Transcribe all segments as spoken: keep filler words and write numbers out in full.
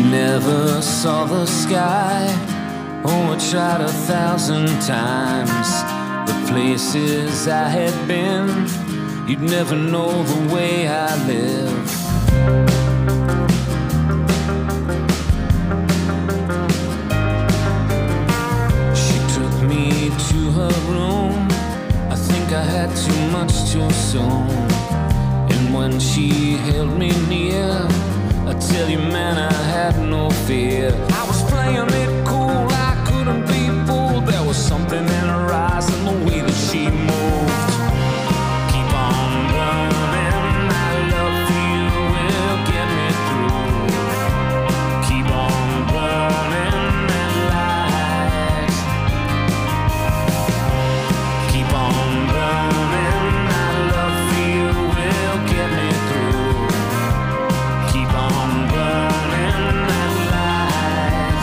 never saw the sky. Oh, I tried a thousand times. The places I had been, you'd never know the way I live. She took me to her room. I think I had too much too soon. And when she held me near, I tell you, man, I had no fear. I was playing it cool, I couldn't be fooled. There was something in her eyes and the way that she moved. Keep on running, my love for you will get me through. Keep on burning that light. Keep on burning, my love for you will get me through. Keep on burning that light.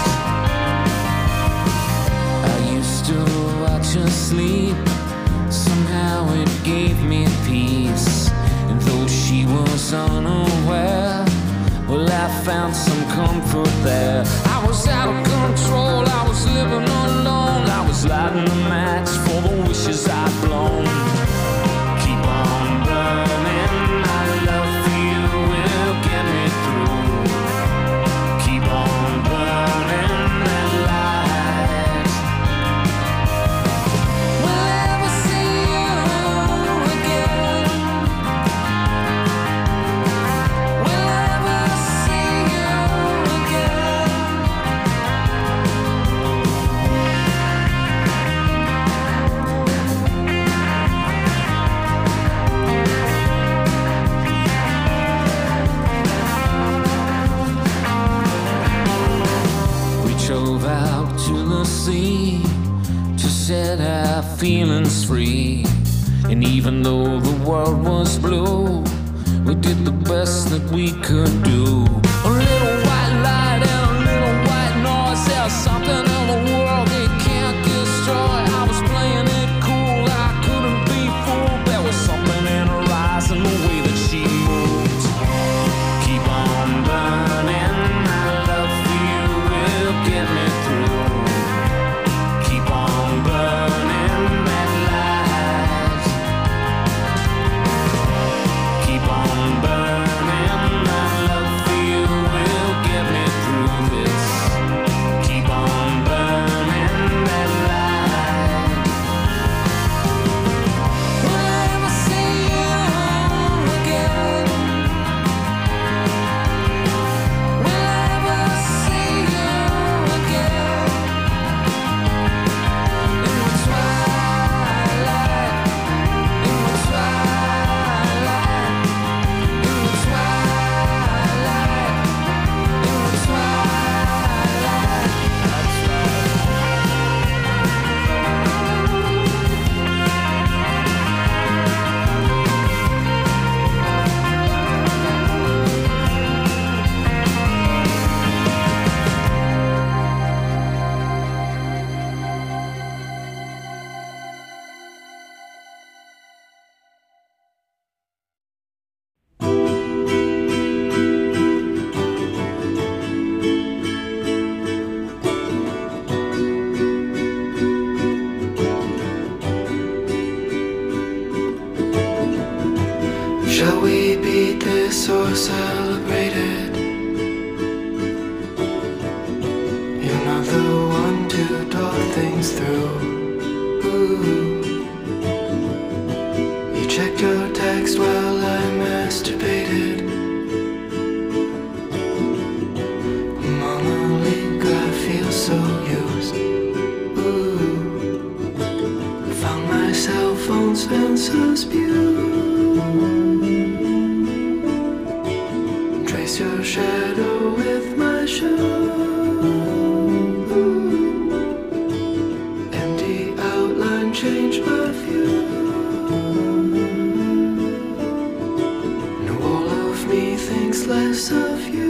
I used to watch her sleep. Somehow it gave me peace. And though she was unaware, well, I found some comfort there. I was out of control, I was living alone. I was lighting a match for the wishes I'd blown. Keep on burning, my love for you will get me through. Keep on burning that light. Will I ever see you again? Will I ever see you again? We drove out to the sea to set our feelings free. And even though the world was blue, we did the best that we could do. A little white light and a little white noise. There's something in the world it can't destroy. I was playing it cool, I couldn't be fooled. There was something in her eyes and the way that she moved. Keep on burning, my love for you will get me through. Keep on burning that light. Keep on burning, my love for you will get me through this. Keep on burning that light. Will I ever see you again? Will I ever see you again? In the twilight, in the twilight, in the twilight, in the twilight. That's right. Shall we beat this or celebrate it? You're not the one to talk things through. Ooh. You checked your text while I masturbated. Mama League, I feel so used. Ooh. Found my cell phone Spencer's Spew. Trace your shadow with my shoe. Empty outline, change my view. No, all of me thinks less of you.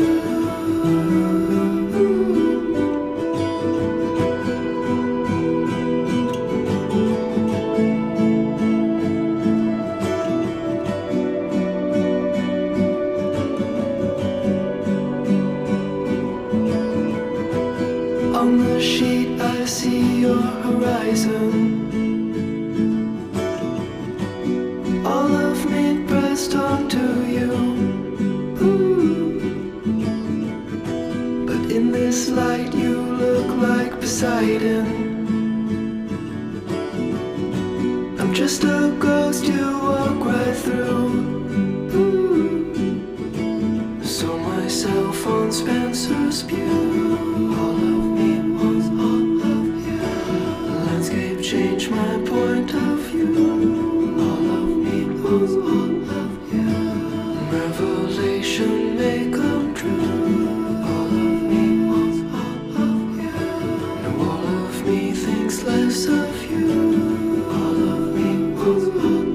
subsiding. I'm just a ghost you walk right through. Ooh. So my cell phone Spencer's pew. All of me wants all of you. The landscape changed my point of view. All of me wants all of you. Revelation may come true. All of me wants all of you. No, all of me thinks less of you. All of me wants all of you.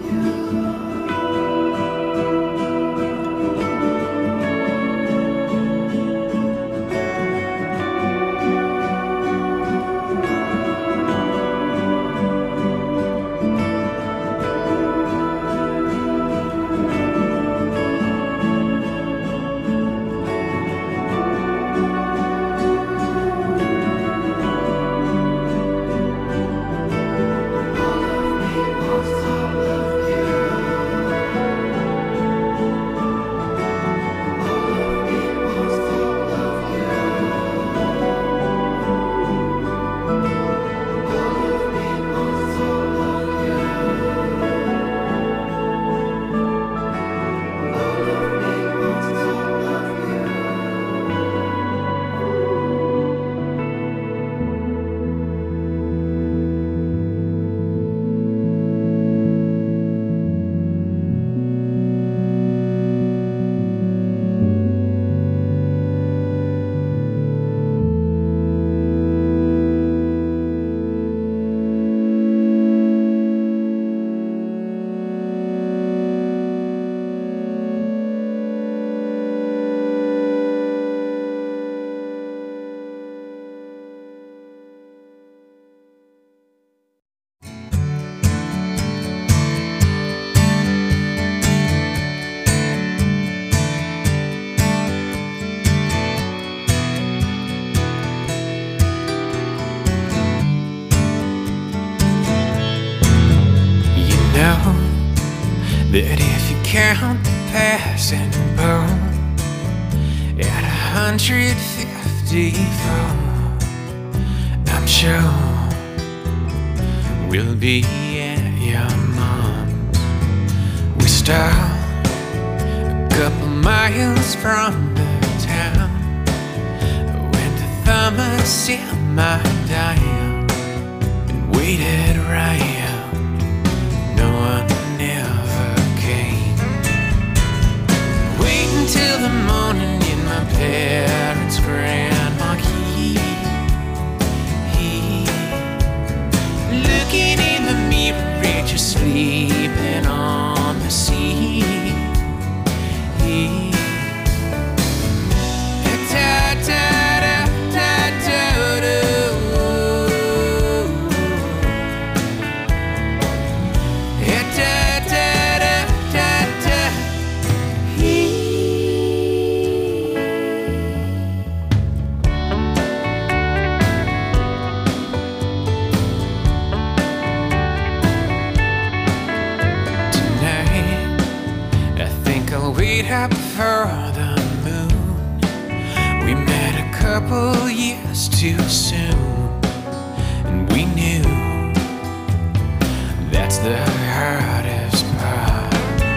That if you count the passing bone at a hundred fifty-four, I'm sure we'll be at your mom's. We stop a couple miles from the town, went to Thomas in my dime and waited around. No one never came. Wait until the morning in my parents' grand marquee. He, looking in the mirror at you sleeping on the sea. He, ta ta da ta ta da. Wait up for the moon. We met a couple years too soon, and we knew that's the hardest part.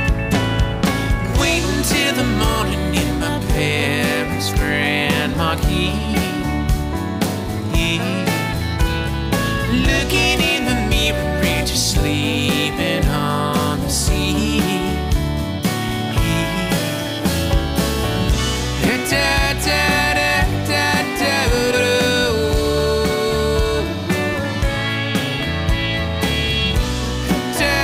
Wait until the morning in my parents' grand marquee. Looking in the mirror at you sleeping on the sea. Da, da, da, da, da, da. Da,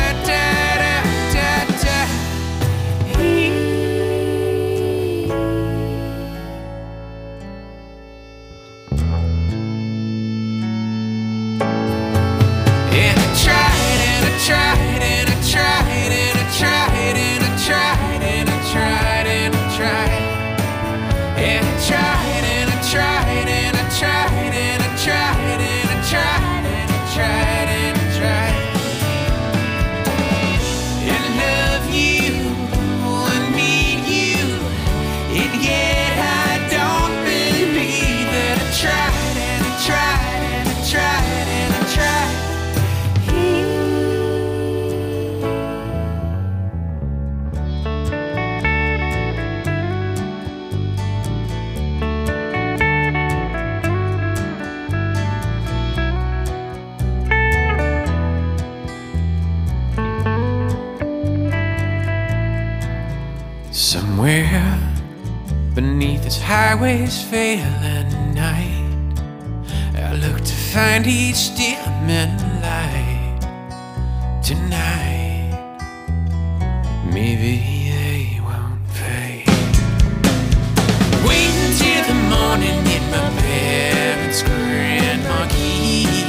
Somewhere beneath this highway's failing night, I look to find each dimming light tonight. Maybe they won't fade. Waiting till the morning in my parents' grand marquee,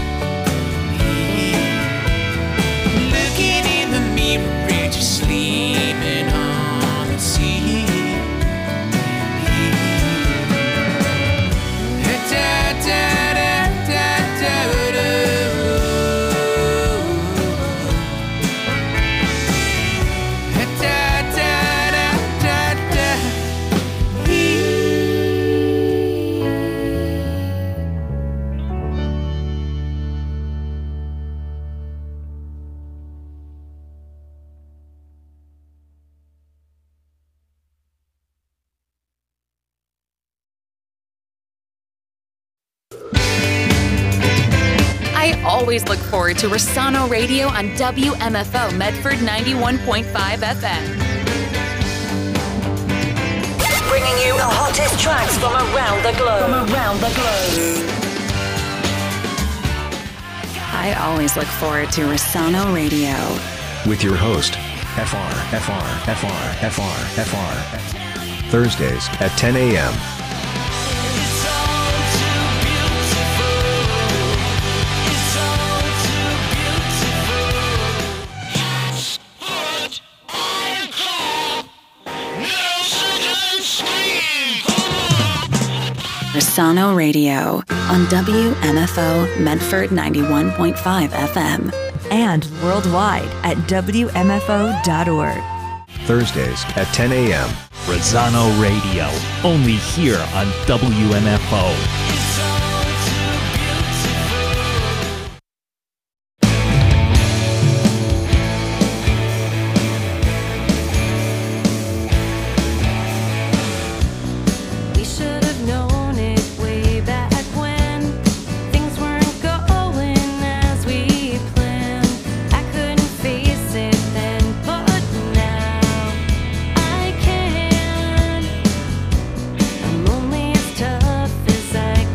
looking in the mirror, just sleeping on the sea. Da, da, da, da, da, da. Da, da, da, da, da. I always look forward to Rossano Radio on W M F O Medford ninety-one point five F M. Bringing you the hottest tracks from around the globe. From around the globe. I always look forward to Rossano Radio. With your host, F R, F R, F R, F R, F R. Thursdays at ten a.m. Rossano Radio on W M F O Medford ninety-one point five F M. And worldwide at W M F O dot org. Thursdays at ten a.m. Rossano Radio, only here on W M F O. Only as tough as I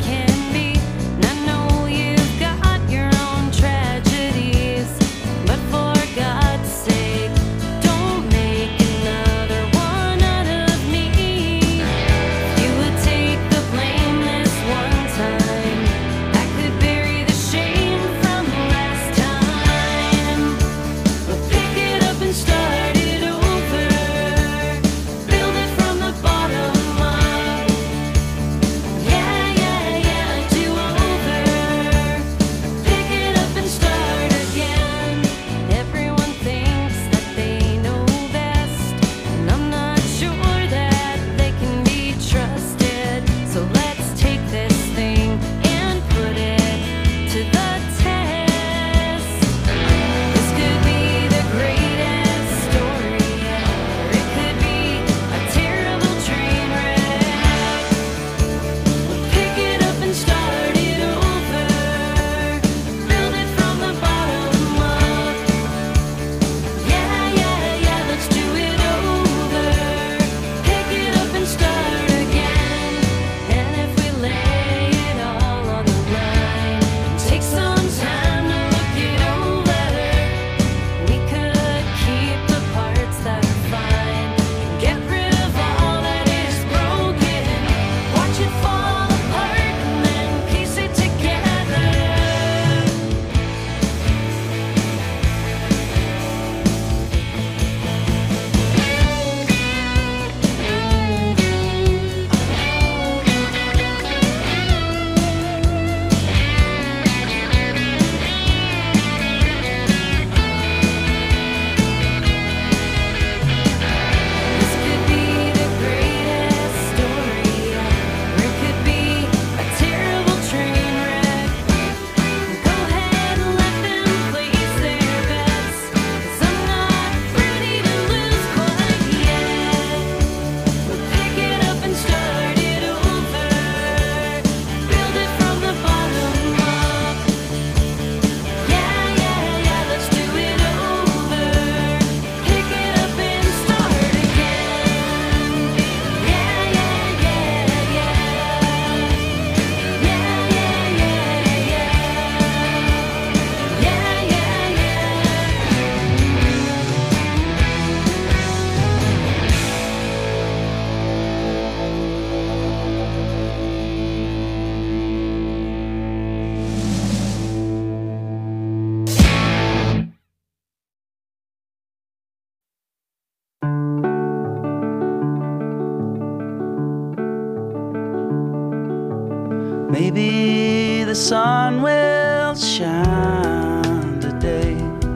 Maybe the sun will shine today.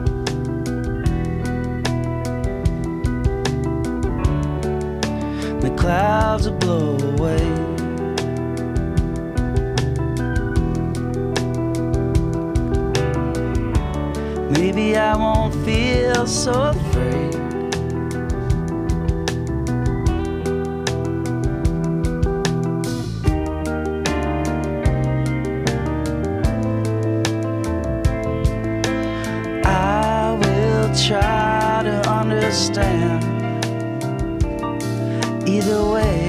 The clouds will blow away. Maybe I won't feel so afraid. Try to understand. Either way,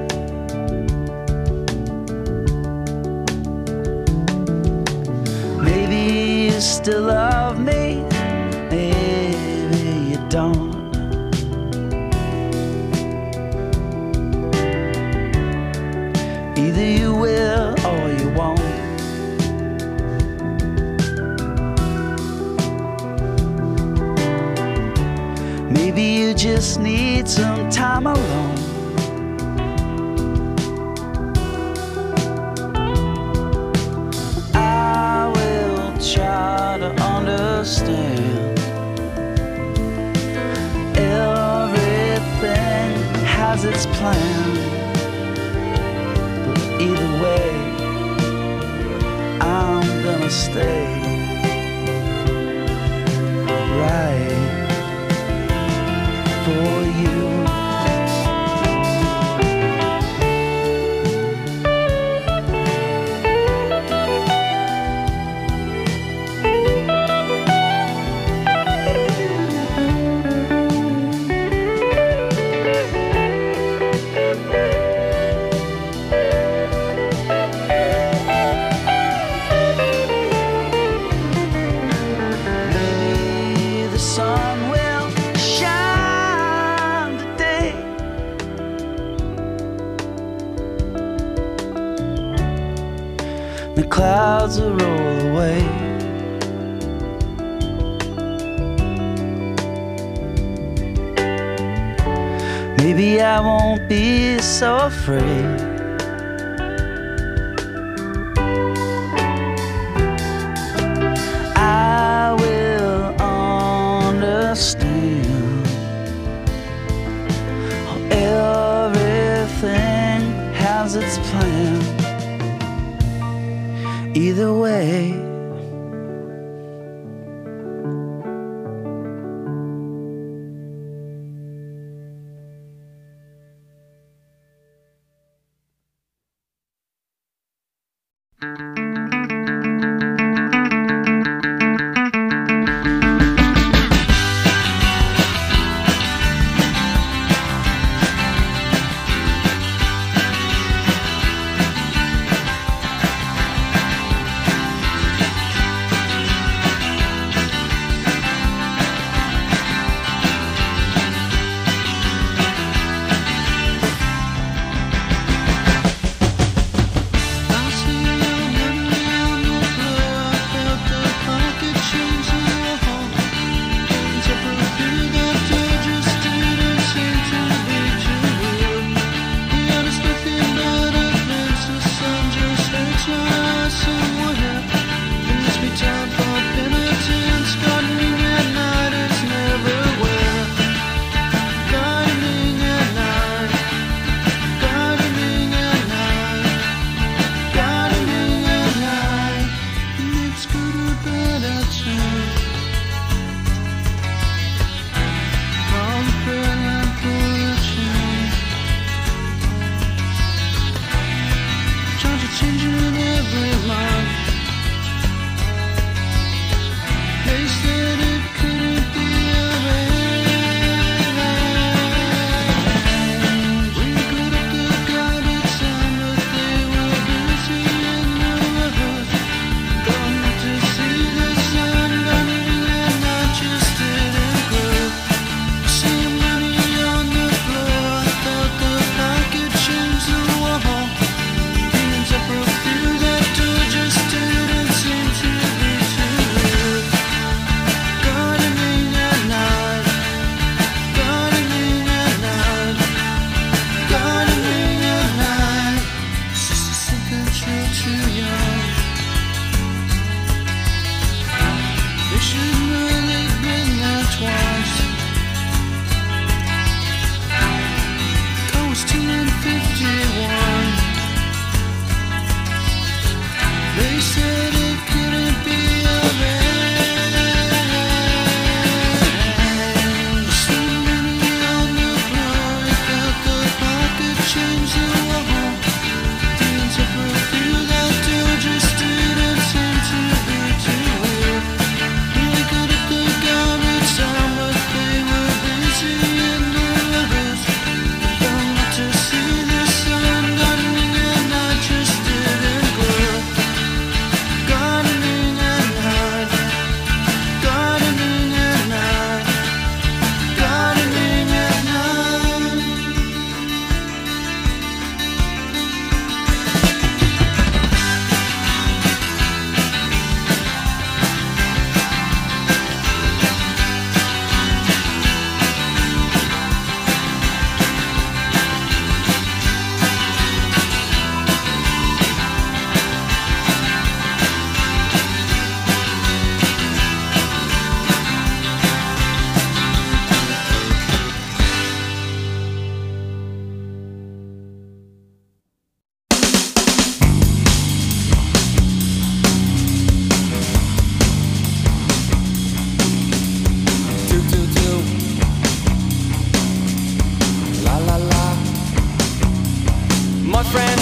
maybe you still love me, maybe you don't. Either you will or you won't. Maybe you just need some time alone. I will try to understand. Everything has its plan, but either way, I'm gonna stay right for you. Maybe the sun will shine today. The clouds will roll away. Maybe I won't be so afraid. I will understand. Everything has its plan. Either way,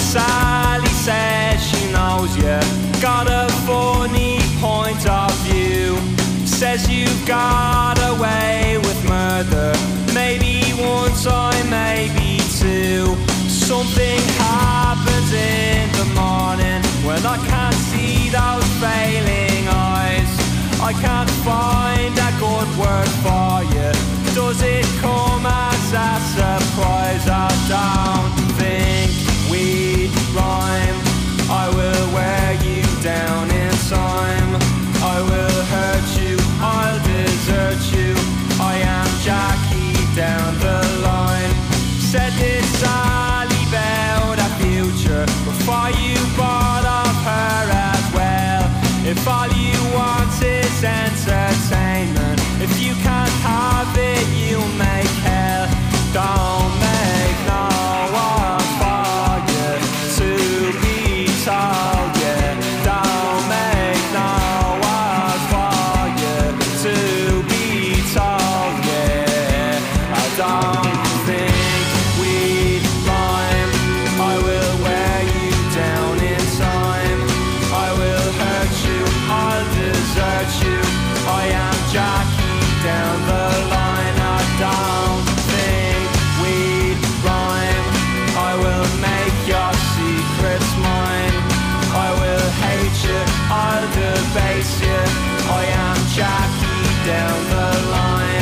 Sally says she knows you got a funny point of view. Says you've got away with murder, maybe one time, maybe two. Something happens in the morning when I can't see those failing eyes. I can't find a good word for you. Does it come as a surprise? I don't think we'd rhyme. I will wear you down in time. I will hurt you, I'll desert you. I am Jackie down the line. Said this Sally about a future before you bought off her as well. If all you want is entertainment, if you can't have it, you make hell. Don't make no one for you to be told, yeah. Don't make no one for you to be told, yeah. I don't think we'd rhyme. I will wear you down in time. I will hurt you, I'll desert you. I am Jackie down the line. I don't think we'd rhyme. I will make your secrets mine. I will hate you, I'll debase you. I am Jackie down the line.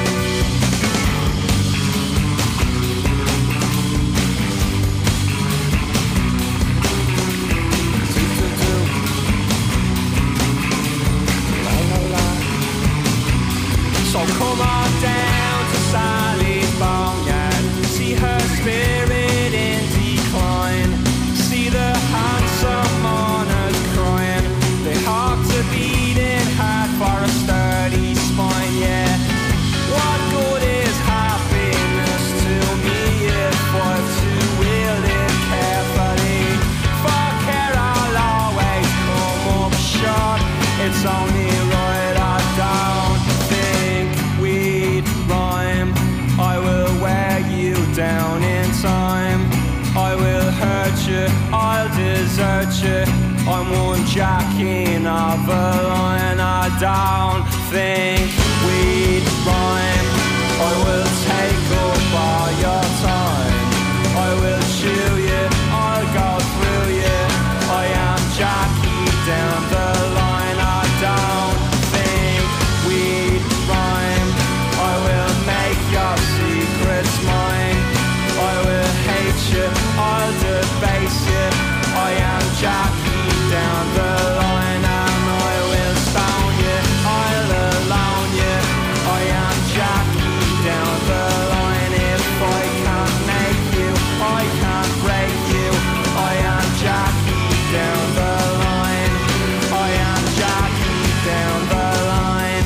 So come on down to Sally's boneyard. See her spirit in decline. See the handsome mourners crying. They have to beat it hard for a sturdy spine, yeah. What good is happiness to me if I'm to wield it carefully? For care I'll always come up short. It's only right I don't think we'd rhyme. I will wear you down in time. I will hurt you, I'll desert you. I'm one jacking of a line. I don't think we'd rhyme. I will take up all your time. I will chew you, I'll go through you. I am Jackie down the line. I don't think we'd rhyme. I will make your secrets mine. I will hate you, I'll debase you. I am Jackie down the line. And I will stone you, I'll alone you. I am Jackie down the line. If I can't make you, I can't break you. I am Jackie down the line. I am Jackie down the line.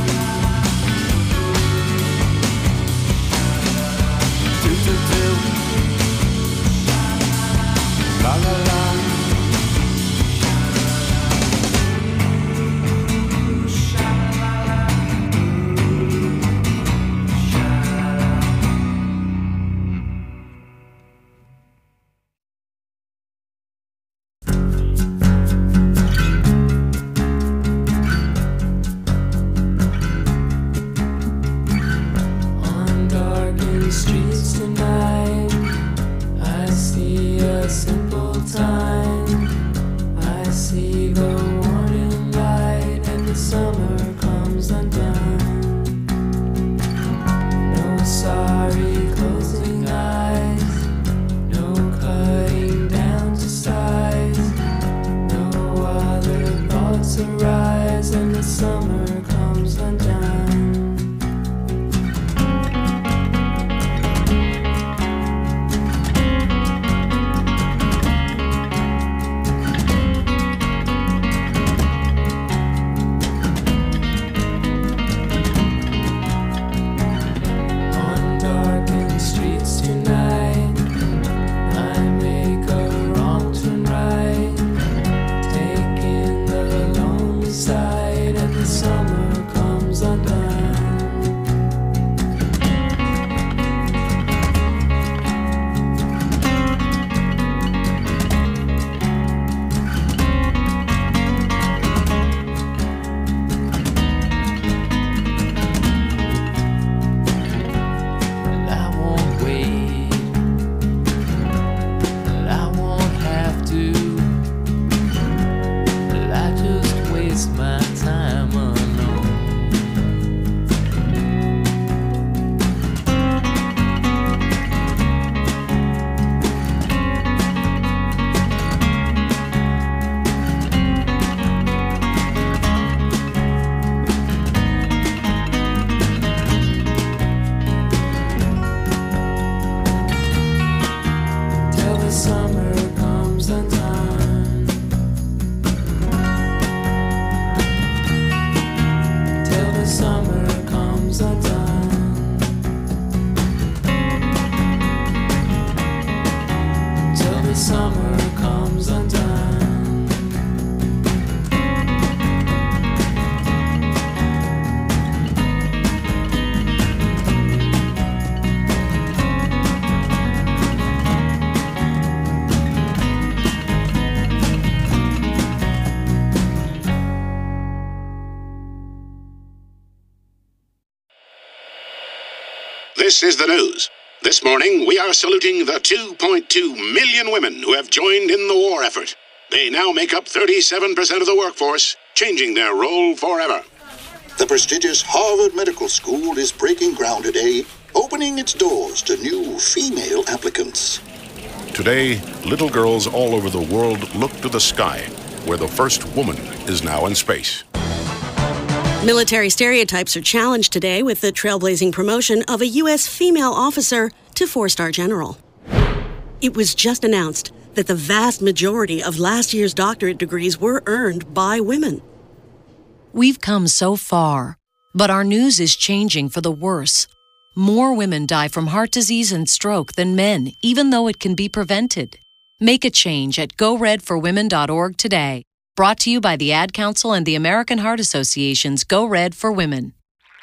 Do do do. La la la. On darkened streets tonight, I see a simple time. I see the warning light, and the summer comes undone. No sorry closing eyes, no cutting down to size. No other thoughts arise, and the summer comes undone. This is the news. This morning, we are saluting the two point two million women who have joined in the war effort. They now make up thirty-seven percent of the workforce, changing their role forever. The prestigious Harvard Medical School is breaking ground today, opening its doors to new female applicants. Today, little girls all over the world look to the sky, where the first woman is now in space. Military stereotypes are challenged today with the trailblazing promotion of a U S female officer to four-star general. It was just announced that the vast majority of last year's doctorate degrees were earned by women. We've come so far, but our news is changing for the worse. More women die from heart disease and stroke than men, even though it can be prevented. Make a change at go red for women dot org today. Brought to you by the Ad Council and the American Heart Association's Go Red for Women.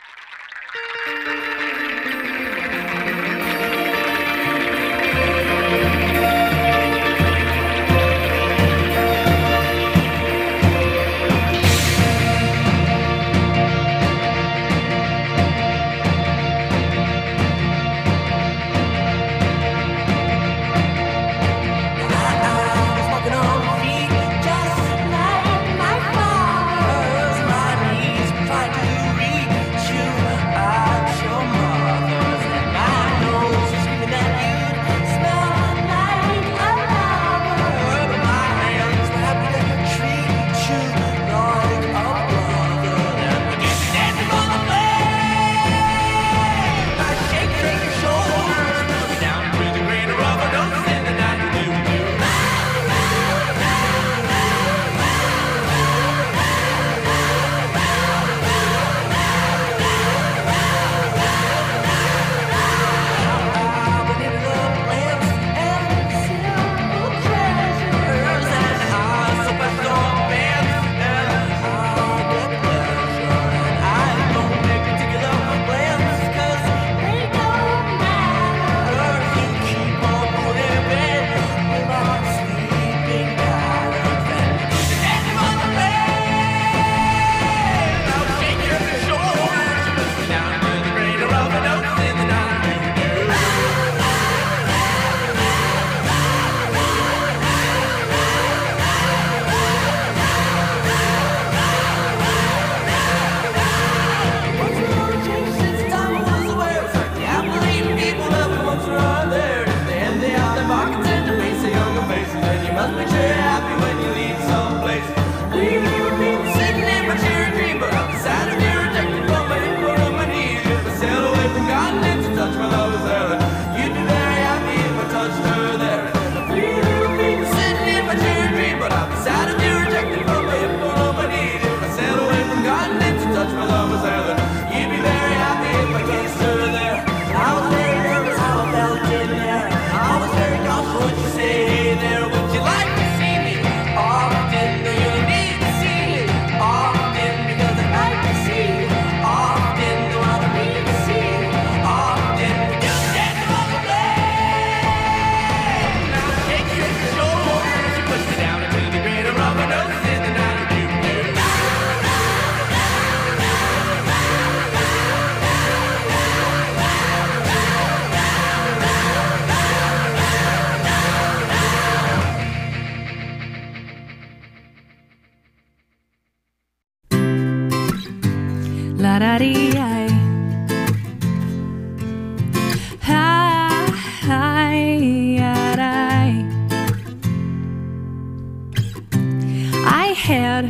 I had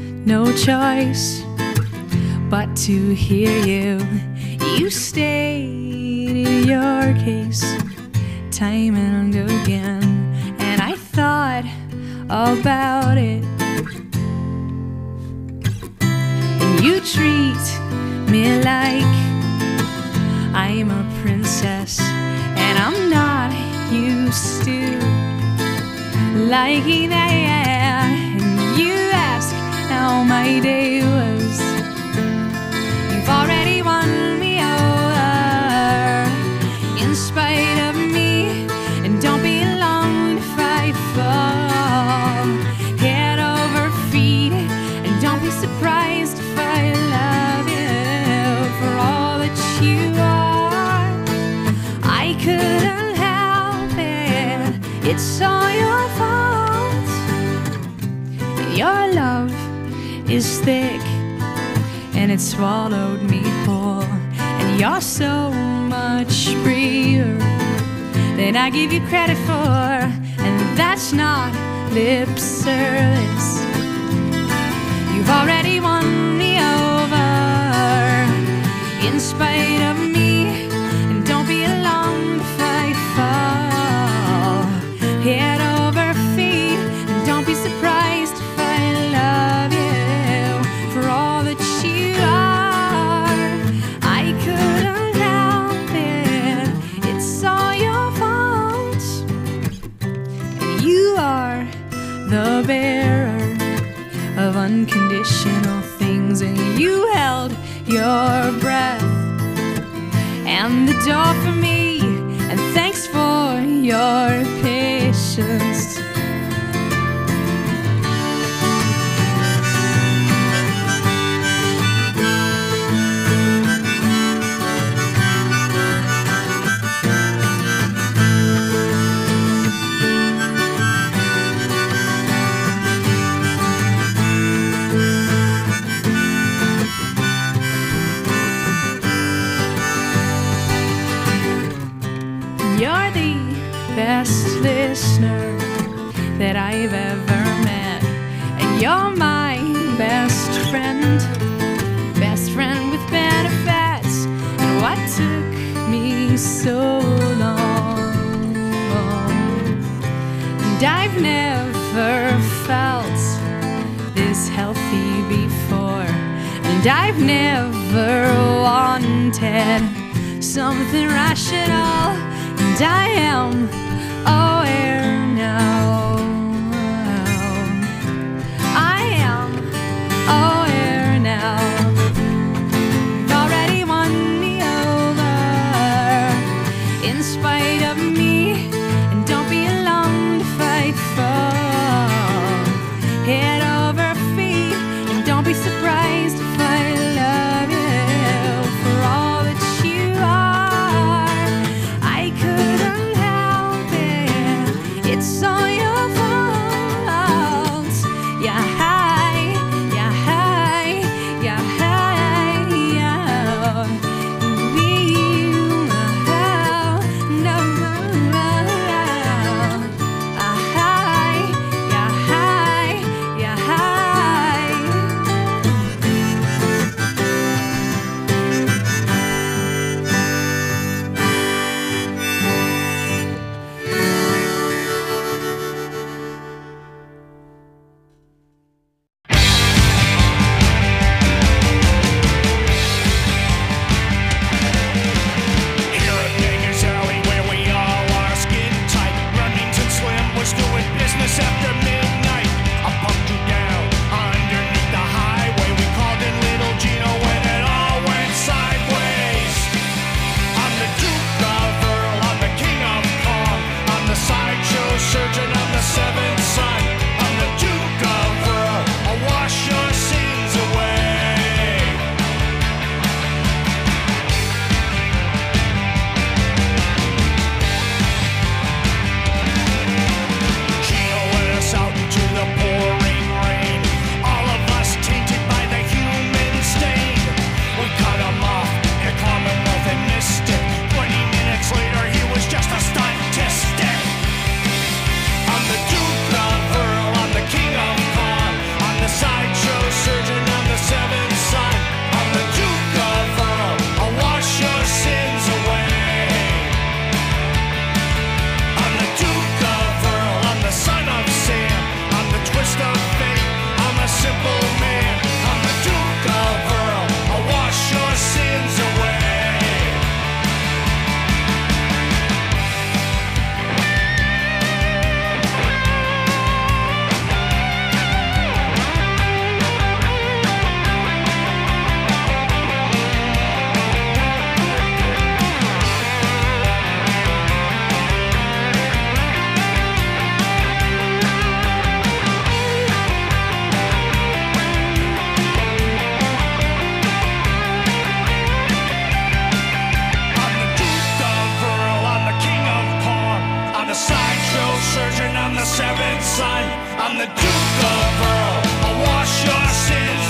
no choice but to hear you. You stated your case time and again, and I thought about it. And you treat me like I'm a princess, and I'm not used to liking that. And you ask how my day was. You've already won me over in spite of me, and don't be long to fight for head over feet. And don't be surprised if I love you for all that you are. is thick and it swallowed me whole. And you're so much freer than I give you credit for, and that's not lip service. You've already won me over in spite of me, and don't be alarmed if I fall head over feet, and don't be surprised if I love you for all that you are. I couldn't help it, it's all your fault, and you are the bearer of unconditional things, and you held your breath and the door for me, and thanks for your patience. You're the best listener that I've ever met, and you're my best friend, best friend with benefits. And what took me so long? And I've never felt this healthy before, and I've never wanted something rational. And I am aware now. I am aware now. You've already won me over in spite of me, and don't be alarmed if I fall head over feet, and don't be surprised if I love you for all that you are. I couldn't help it, it's all your fault. Yeah, hi, yeah, hi, yeah, hi, yeah. We, oh, no, no, no. Ah, hi, yeah, hi, yeah, hi. Here at Vegas Alley, where we all are skin tight. Remington Slim was doing business after midnight. I pumped you down underneath the highway. We called in Little Gino when it all went sideways. I'm the Duke of Earl, I'm the King of Kong. I'm the sideshow surgeon, I'm the seventh son. I'm the Duke of Earl, I'll wash your sins away. Gino led us out into the pouring rain, all of us tainted by the human stain. We cut him off at Commonwealth and Mystic. Twenty minutes later, he was just a statistic. I'm the Duke of Earl, I'm the King of Kong. I'm the sideshow surgeon, I'm the seventh son. I'm the Duke of Earl, I'll wash your sins away. I'm the Duke of Earl, I'm the son of Sam. I'm the twist of fate, I'm a simple man. I'm the Duke of Earl, I'll wash your sins away. I'm the Duke of Earl, I'm the King of Kong. I'm the sideshow surgeon, I'm the seventh son. I'm the Duke of Earl, I'll wash your sins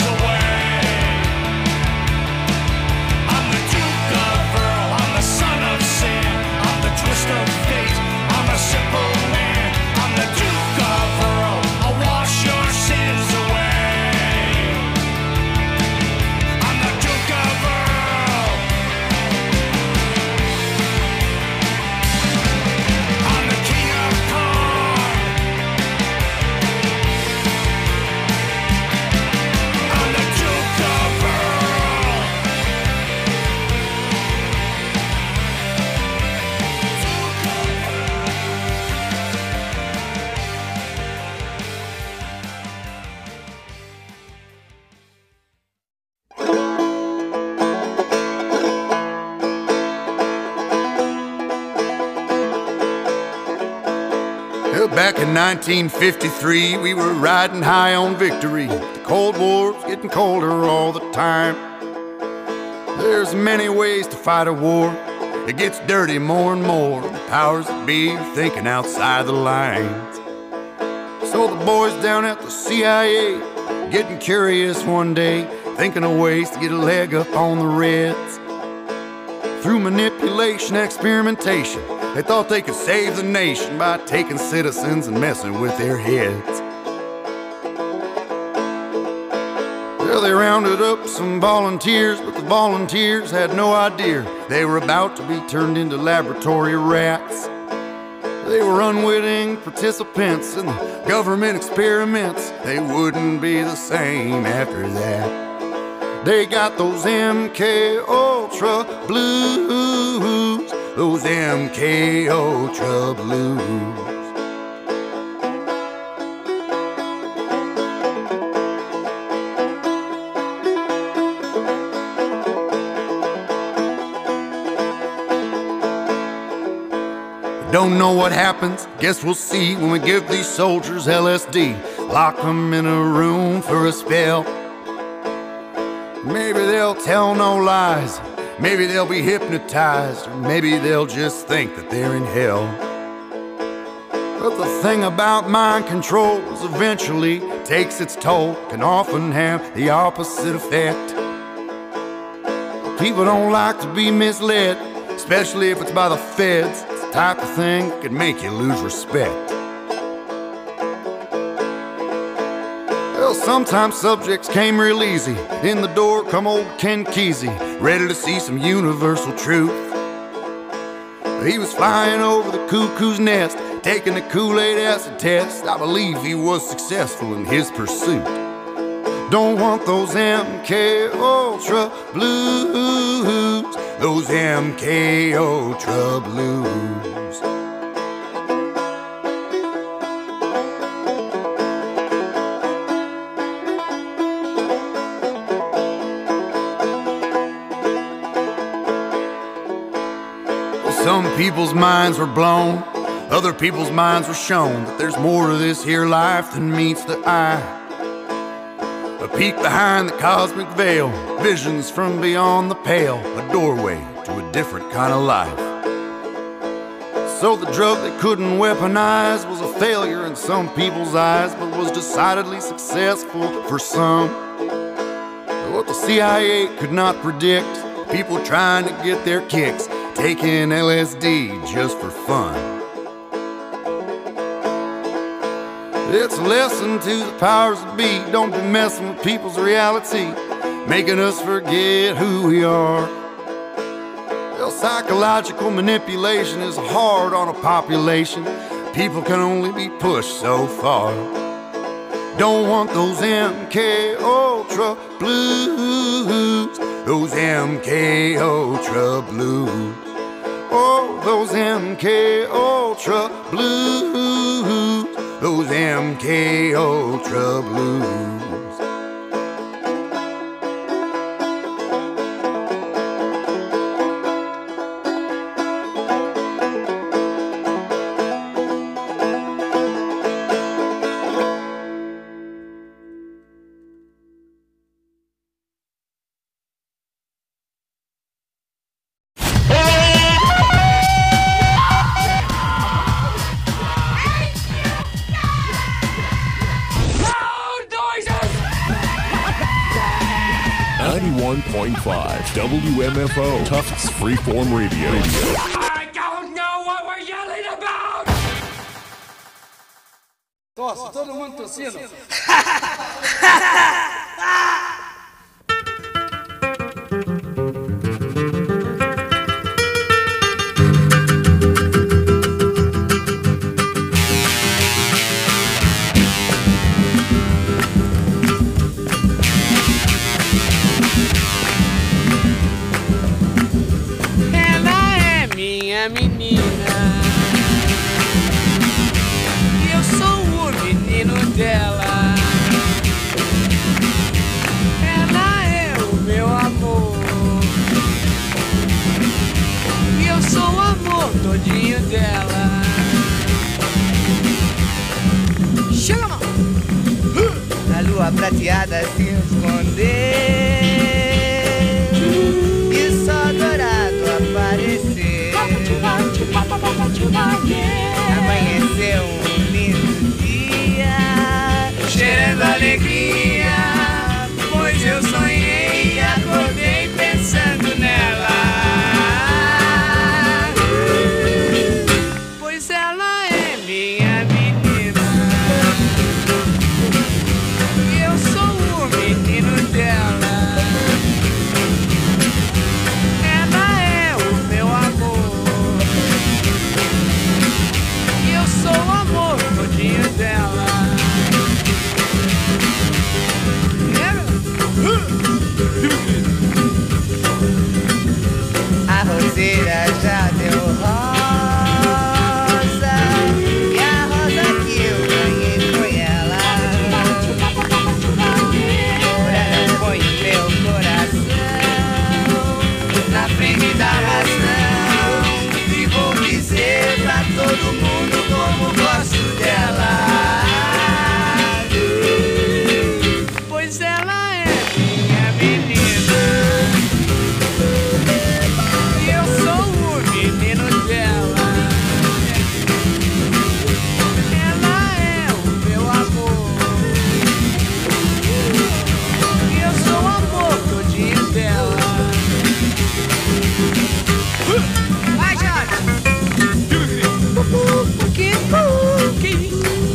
Well, back in nineteen fifty-three, we were riding high on victory. The Cold War's getting colder all the time. There's many ways to fight a war. It gets dirty more and more. The powers that be are thinking outside the lines. So the boys down at the C I A getting curious one day, thinking of ways to get a leg up on the Reds. Through manipulation, experimentation, they thought they could save the nation by taking citizens and messing with their heads. Well, they rounded up some volunteers, but the volunteers had no idea they were about to be turned into laboratory rats. They were unwitting participants in the government experiments. They wouldn't be the same after that. They got those M K Ultra blues, those M K Ultra blues. Don't know what happens, guess we'll see when we give these soldiers L S D. Lock them in a room for a spell. Maybe they'll tell no lies, maybe they'll be hypnotized, or maybe they'll just think that they're in hell. But the thing about mind control is eventually takes its toll, can often have the opposite effect. People don't like to be misled, especially if it's by the feds. It's the type of thing that could make you lose respect. Well, sometimes subjects came real easy. In the door come old Ken Kesey, ready to see some universal truth. He was flying over the cuckoo's nest, taking the Kool-Aid acid test. I believe he was successful in his pursuit. Don't want those M K Ultra blues, those M K Ultra blues. Some people's minds were blown, other people's minds were shown that there's more to this here life than meets the eye. A peek behind the cosmic veil, visions from beyond the pale, a doorway to a different kind of life. So the drug they couldn't weaponize was a failure in some people's eyes, but was decidedly successful for some. What the C I A could not predict, people trying to get their kicks, taking L S D just for fun. It's a lesson to the powers that be. Don't be messing with people's reality, making us forget who we are. Well, psychological manipulation is hard on a population. People can only be pushed so far. Don't want those M K Ultra blues, those M K Ultra blues. Oh, those M K Ultra blues, those M K Ultra blues. ninety-one point five W M F O Tufts Freeform Radio. I don't know what we're yelling about! Tosse, todo mundo tossindo. Menina, eu sou o menino dela. Ela é o meu amor, e eu sou o amor todinho dela. lua prateada se escondeu e só dourado apareceu. Amanheceu um lindo dia, cheirando alegria, pois eu sonhei e acordei pensando nela. Pois ela é minha menina e eu sou o menino dela. Ela é o meu amor e eu sou o amor todinho dela. A roseira já deu rosa e a rosa que eu ganhei foi ela. Ela põe meu coração na frente da razão e vou dizer pra todo mundo como gosto dela. Pois ela é minha menina e eu sou o menino dela. Ela é o meu amor e eu sou o amor todinho dela. Vai, Jorge! Que que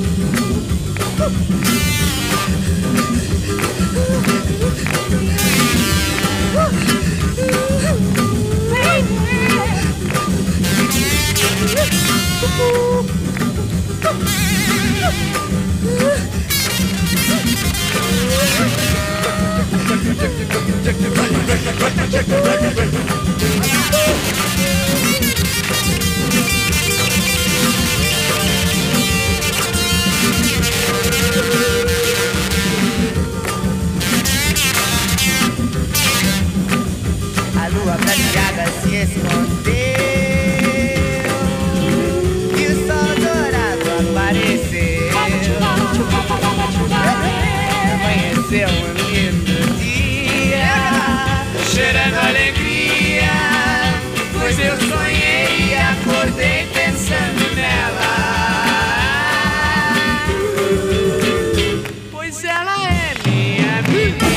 a lua prateada se escondeu e o sol dourado apareceu. Amanheceu um lindo dia, cheirando alegria, pois eu sonhei e acordei pensando nela. Pois ela é minha menina.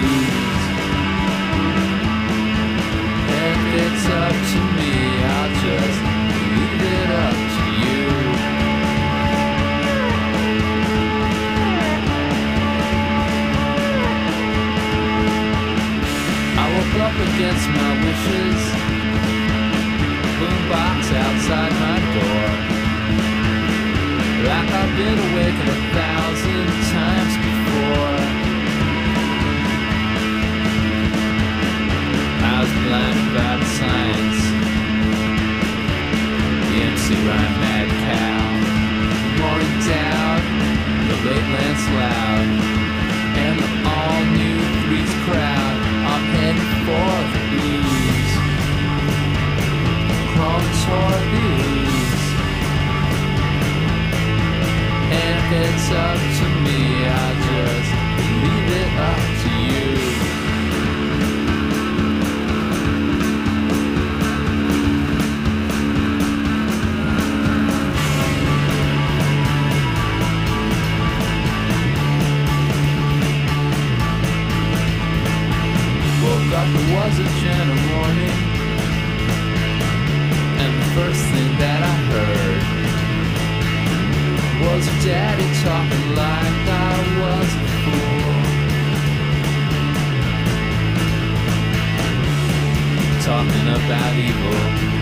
If it's up to me, I'll just up against my wishes. Boombox outside my door. Like I've been awakened a thousand times before. I was blinded by the signs. The M C rhyme mad cow. Morning down, the late Lance Loud, and the all-new Threes crowd. I'm heading for the blues, crawling toward the ooze. And if it's up to me, I'll just leave it up to you. It was a gentle morning, and the first thing that I heard was Daddy talking like I was a fool, talking about evil,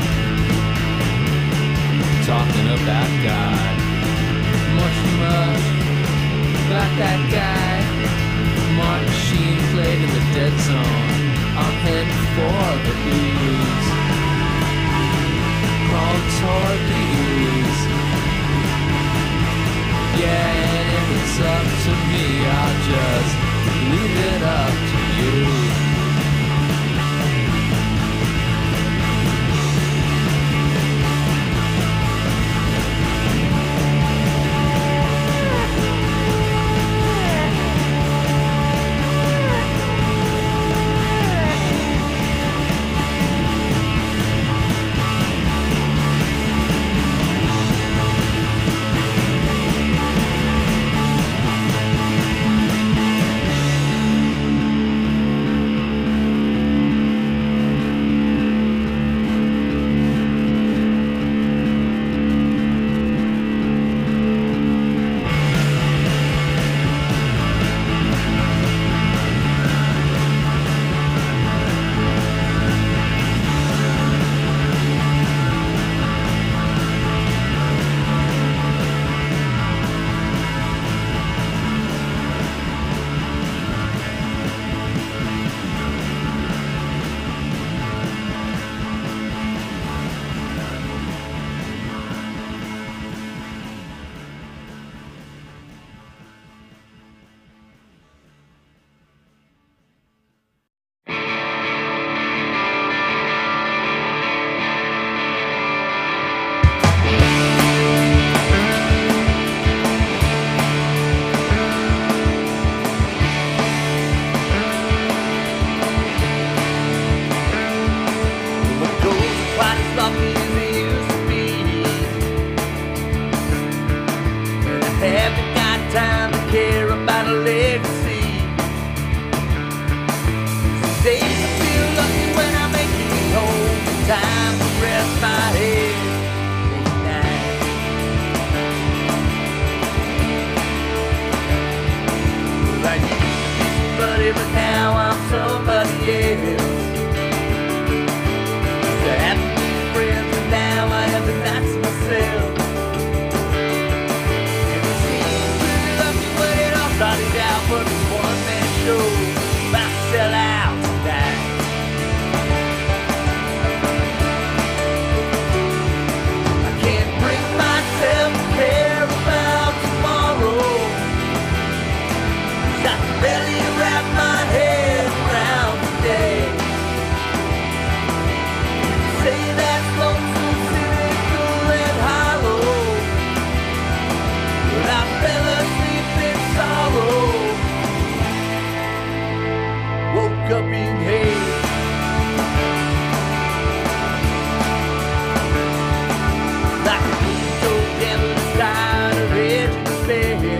talking about God, much, much about that guy. Martin Sheen played in the dead zone. I'm heading for the ooze, crawling toward the ooze. Yeah, and if it's up to me, I'll just leave it up to you.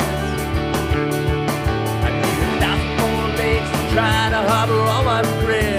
Try to harbor all my friends.